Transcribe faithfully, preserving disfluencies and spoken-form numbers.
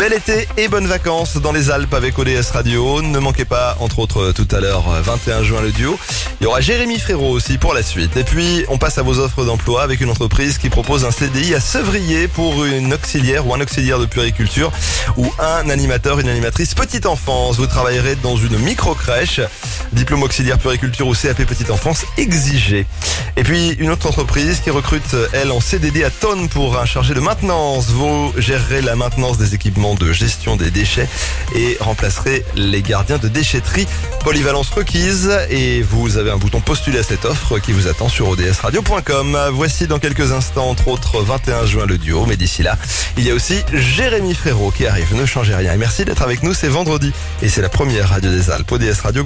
Bel été et bonnes vacances dans les Alpes avec O D S Radio. Ne manquez pas, entre autres, tout à l'heure, vingt et un juin, le duo. Il y aura Jérémy Frérot aussi pour la suite. Et puis, on passe à vos offres d'emploi avec une entreprise qui propose un C D I à Sevrier pour une auxiliaire ou un auxiliaire de puériculture ou un animateur, une animatrice petite enfance. Vous travaillerez dans une micro-crèche. Diplôme auxiliaire puériculture ou C A P petite enfance exigé. Et puis, une autre entreprise qui recrute, elle, en C D D à Tonnes pour un chargé de maintenance. Vous gérerez la maintenance des équipements de gestion des déchets et remplacerez les gardiens de déchetterie. Polyvalence requise et vous avez un bouton postuler à cette offre qui vous attend sur o d s radio point com. Voici dans quelques instants, entre autres, vingt et un juin, le duo. Mais d'ici là, il y a aussi Jérémy Frérot qui arrive. Ne changez rien. Et merci d'être avec nous. C'est vendredi et c'est la première radio des Alpes, O D S Radio.